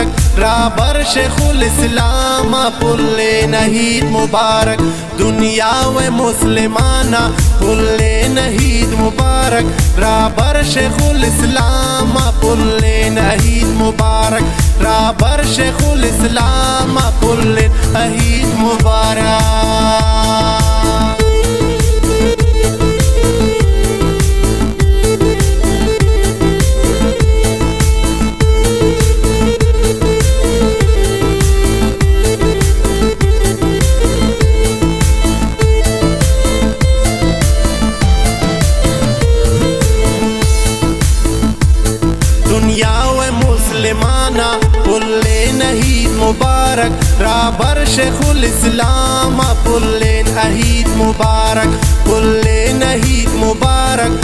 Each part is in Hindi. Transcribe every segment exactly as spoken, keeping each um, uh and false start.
मुबारक राबर शेखुल इस्लाम पुल्लेन ईद मुबारक दुनिया व मुस्लिमाना पुल्लेन ईद मुबारक राबर शेखुल इस्लाम पुल्लेन ईद मुबारक राबर शेखुल इस्लाम पुल्लेन ईद मुबारक। दुनिया व मुस्लिमाना पुल्लेन ईद मुबारक राबर शेखुल इस्लाम पुल्लेन ईद मुबारक पुल्लेन ईद मुबारक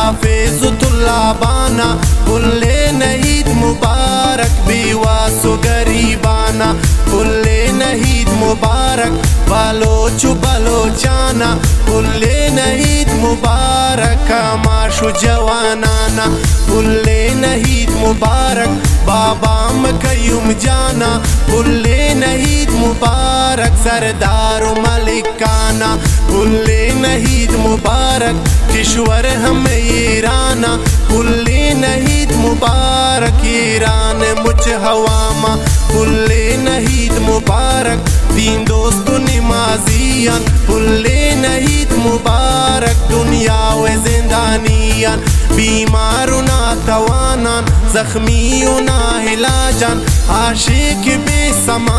हाफिजुल्लाह बाना पुल्लेन ईद मुबारक बीवासु गरीबाना पुल्लेन ईद मुबारक बालोचु बलोचाना पुल्लेन ईद मुबारक माशु जवानाना पुल्लेन ईद मुबारक बाबाम कयूम जाना पुल्लेन ईद मुबारक सरदार मलिकाना पुल्लेन ईद मुबारक किश्वर हम ईराना पुल्लेन ईद मुबारक ईरान मुझ हवामा पुल्लेन ईद मुबारक दीन दोस्त नमाजियान पुल्लेन ईद मुबारक दुनिया व जिंदानियान बीमारुना तवानान जख्मियुना इलाजान आशिक बेसमा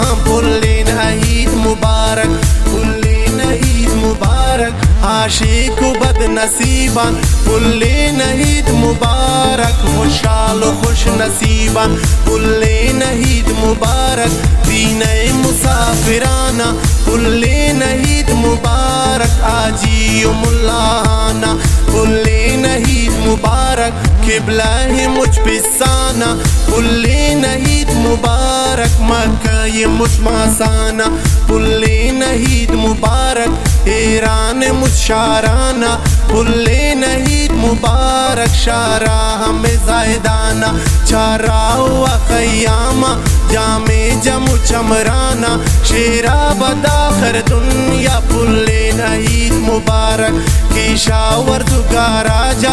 पुल्लेन ईद मुबारक पुल्लेन ईद मुबारक आशिक बद नसीबान पुल्लेन ईद मुबारक खुशाल खुश नसीबान पुल्लेन ईद मुबारक दीने मुसाफिराना पुल्लेन ईद मुबारक आजियो मुल्लाना पुल्लेन ईद मुबारक किबला है मुझ पिसाना पुल्लेन ईद मुबारक मक्का ये मुझ मासाना पुल्लेन ईद मुबारक ईरान मुझ शाराना पुल्लेन ईद मुबारक शाराह में जायदाना चारा हुआ क़यामा जामे जमु चमराना शेरा बदाखर दुनिया पुल्लेन ईद मुबारक किशावर दुगा राजा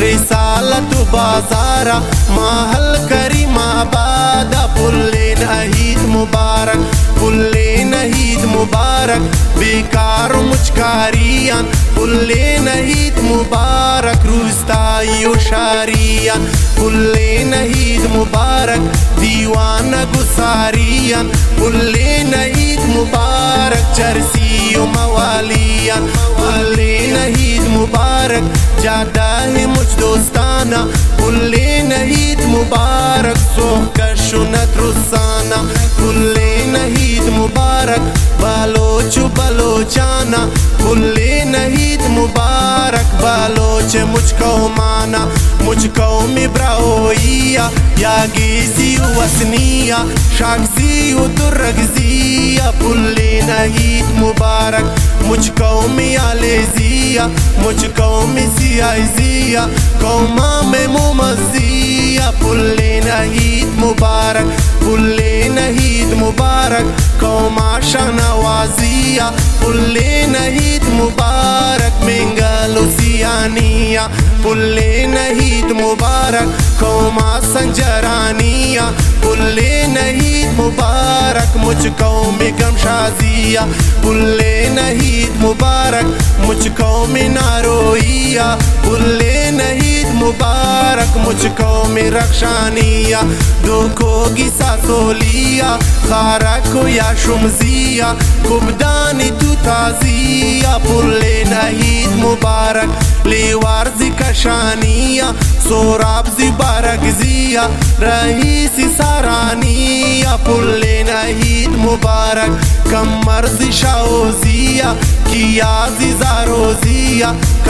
रिसालत बाजारा महल करीमा बादा पुल्लेन ईद मुबारक पुल्लेन ईद मुबारक बेकार मुचकारियान पुल्लेन ईद मुबारक रुस्ताई शारियान पुल्लेन ईद मुबारक दीवाना गुसारियान पुल्लेन ईद मुबारक चरसी मवालियान पुल्लेन ईद मुबारक जादा है मुझ दोस्ताना पुल्लेन ईद मुबारक सोहकशुनत रुसाना पुल्लेन ईद मुबारक बालोचु बलोचाना पुल्लेन ईद मुबारक बालोच मुझको माना मुझको मिब्राओइया या गेसी वसनिया शागजी दुर्रगजिया पुल्लेन ईद मुबारक मुझको मियालेजिया मुझको मिसियाजिया कौमा में मुमजिया पुल्लेन ईद मुबारक पुल्लेन ईद मुबारक कौमा शानवाजिया पुल्लेन ईद मुबारक मेंगलुसियानिया पुल्लेन ईद मुबारक कौमा संजरानिया पुल्लेन ईद मुबारक मुझको में गमशाजिया पुल्लेन ईद मुबारक मुझको में नारोइया पुल्लेन ईद मुबारक मुझको में रक्षानिया दुखों की सासोलिया खारा को या शुमजिया कुबदानी तू ताजिया पुल्लेन ईद मुबारक लेवार जिकशानिया सोराब जिबारक जिया रईसी सारानिया पुल्लेन ईद मुबारक कमर जिशाओजिया किया जिजारोजिया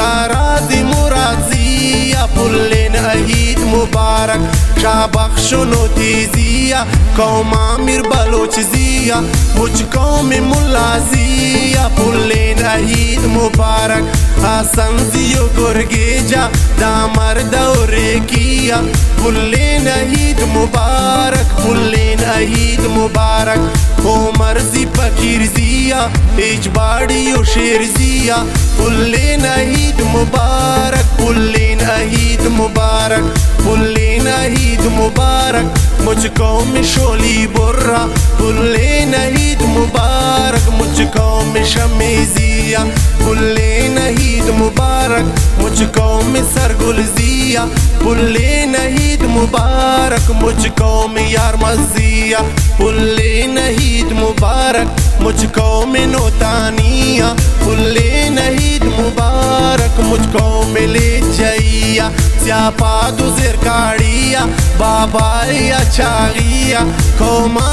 काराजी मुराजिया पुल्लेन ईद मुबारक शाबख्शुनो तीजिया कौमा मिर बलोच जिया मुझको में मुल्लाजिया पुल्लेन ईद मुबारक हसन जियो गुरगेजा दामर दौरे किया पुल्लेन ईद मुबारक पुल्लेन عید مبارک عمرزی فقیرزیا اجباری و شیرزیا كلنا عید مبارک كلنا عید مبارک كلنا عید مبارک मुझको में शोली बुर्रा كلنا عید مبارک मुझको में शमेजिया كلنا عید مبارک मुझको में सरगुलजिया كلنا عید مبارک मुझको में यार मजिया كلنا عید مبارک मुझको में नोतानिया كلنا عید مبارک मुझको में ले जाइया siapa tu zirkaria baba ya chagia koma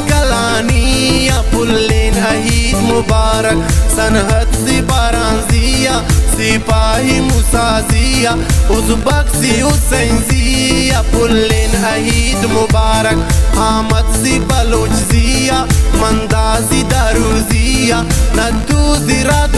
setkalania pullin عید مبارک sanhat si baranzia sipahi musazia uzbak si usainzia pullin عید مبارک ahmad si balochzia mandazi daruzia naduzi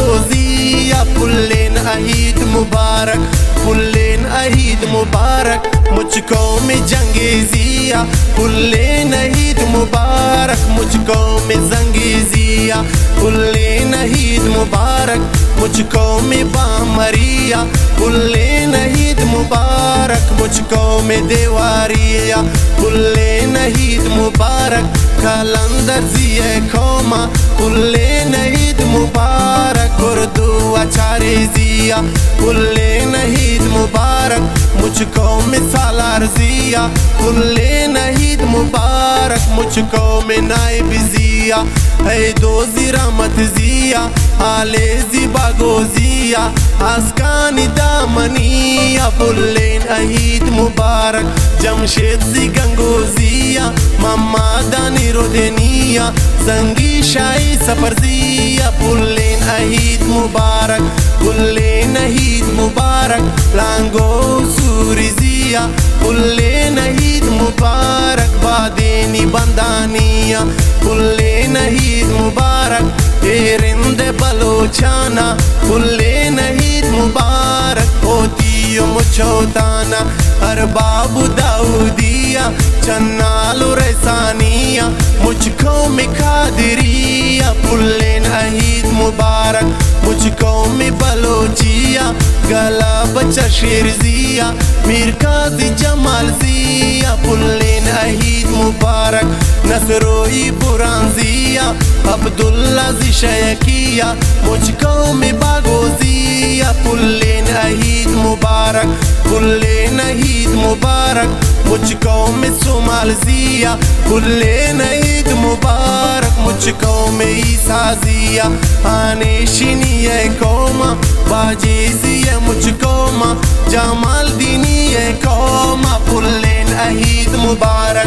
radozia pullin عید مبارک pullin عید مبارک मुझको में जंगेजिया पुल्लेन عید मुबारक मुझको में जंगेजिया पुल्लेन عید मुबारक मुझको में बामरिया पुल्लेन عید मुबारक मुझको में देवारिया पुल्लेन عید मुबारक कलंदर जिए खोमा पुल्लेन عید मुबारक उर्दू अचारेजिया पुल्लेन عید मुबारक मुझको में सालारजिया पुल्लेन عید मुबारक मुझको में नाइबिजिया है दोजी रहमतजिया आलेजी बागोजिया आस्कानी दामनिया पुल्लेन عید मुबारक जमशेद सी गंगोजिया मम्मा दानी रोदेनिया जंगी शाही सफरजिया पुल्लेन عید मुबारक पुल्लेन عید मुबारक लांगो सूरिजिया पुल्लेन عید मुबारक बादेनी बंदानिया पुल्लेन عید मुबारक एरिंद बलोचाना पुल्लेन عید मुबारक होतियो मुछोताना अरबाबु दाऊदिया चन्नालु रैसानिया मुझको में खादिरिया पुल्लेन عید मुबारक मुझको में बलोचिया गला बच्चा शेरजिया मीर काजी जमाल जिया पुल्लेन عید मुबारक नसरोई बुरांजिया अब्दुल्ला जी शयकिया मुझको में बागोजिया पुल्लेन عید मुबारक पुल्लेन عید मुबारक मुझको में सुमालजिया पुल्लेन عید मुबारक मुझको में ईसाजिया आनेशिनिये कोमा बाजेजिया मुझको मा जमाल दीनिये कोमा पुल्लेन عید मुबारक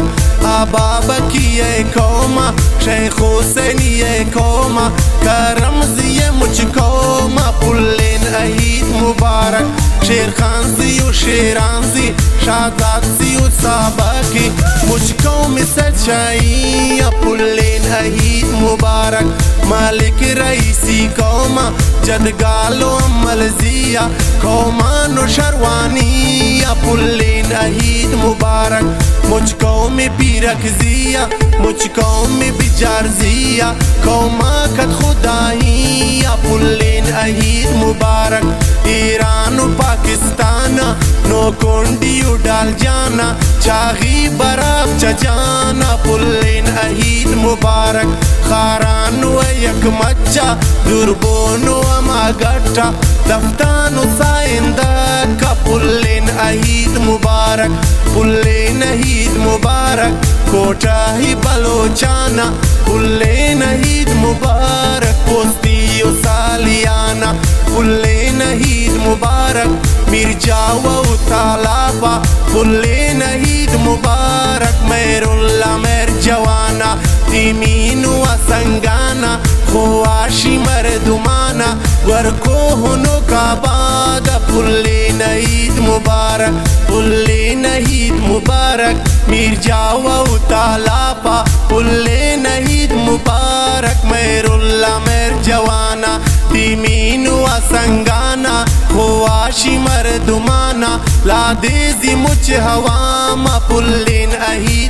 आबाबकिये कोमा शेख हुसैनिये कोमा करमजिये मुझको मा पुल्लेन عید मुबारक शेर खानजी और शेरानजी शादाजी और साबाकी मुझको में सच्चाइया पुल्लेन عید मुबारक मालिक रईसी कौमा जदगालो मलजिया कौमा नो शरवानिया पुल्लेन عید मुबारक मुझको में पीरक जिया मुझको में बिजारजिया कौमा कद खुदाइया पुल्लेन عید मुबारक ईरान पाकिस्तान नो कोंडी डाल जाना चाही बराब चजाना पुल्लेन عید मुबारक खारानो एक मच्चा दुर्बोनो अमागट्टा दफ्तानो साइंदा का पुल्लेन عید मुबारक पुल्लेन عید मुबारक कोटा ही बलोचाना पुल्लेन عید मुबारक पोस्तियो सालियाना पुल्लेन عید मुबारक मिर्जा व तालाबा पुल्लेन عید मुबारक मेरुल्ला मेर जवाना तिमीनु असंगाना खुआशी मर्दुमाना वरको हुनो का बाद पुल्लेन عید मुबारक पुल्लेन عید मुबारक मिर्जा व तालाबा पुल्लेन عید मुबारक मेरुल्ला मेर जवाना तिमीनु असंगाना खुआशी मर्दुमाना ला देजी मुझ हवामा पुल्लेन عید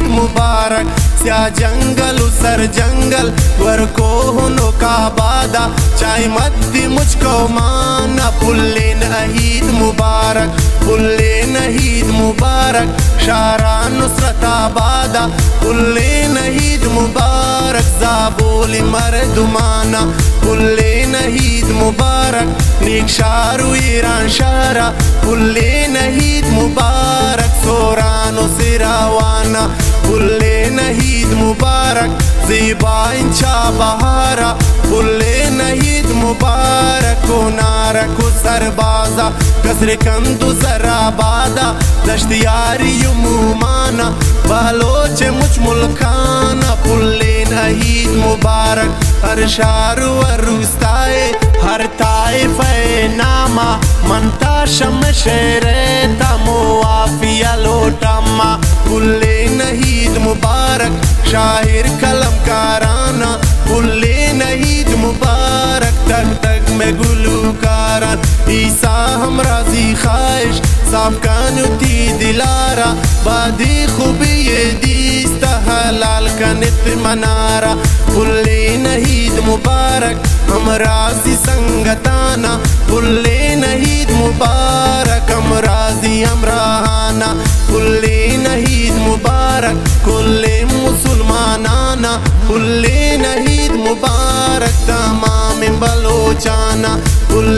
मुबारक स्या जंगल सर जंगल वर को हुनो का बादा चाहे मद्दी मुझको माना पुल्लेन ईद मुबारक पुल्लेन ईद मुबारक शारा नुसरत आबादा पुल्लेन ईद मुबारक ज़ाबोली मर्दुमाना पुल्लेन ईद मुबारक नीक शारू ईरान शारा पुल्लेन ईद मुबारक सोरानो सिरावाना पुल्लेन ईद मुबारक ज़ीबा इंचा बहारा पुल्लेन ईद मुबारक को नारा को सरबाजा कसरे कंदु जरा बादा दश्तियारी युमुमाना बलोचे मुझ मुल्काना पुल्लेन ईद मुबारक हर शारू अरुस्ताए हर ताइफ नामा मनता शम शेरे तमो आफिया लोटमा पुल्लेन ईद मुबारक शाहिर कलमकाराना पुल्लेन ईद मुबारक तक तक में गुलूकारान ईसा हम राजी ख्वाहिश साफ कानुती दिलारा बादी खूबी ये दीस्ता हलाल का नित मनारा पुल्लेन ईद मुबारक हम राजी संगताना पुल्लेन ईद मुबारक हम राजी हमराहाना पुल्लेन ईद मुबारक कुल्ले मुसलमानाना पुल्लेन ईद मुबारक तमाम बलोचाना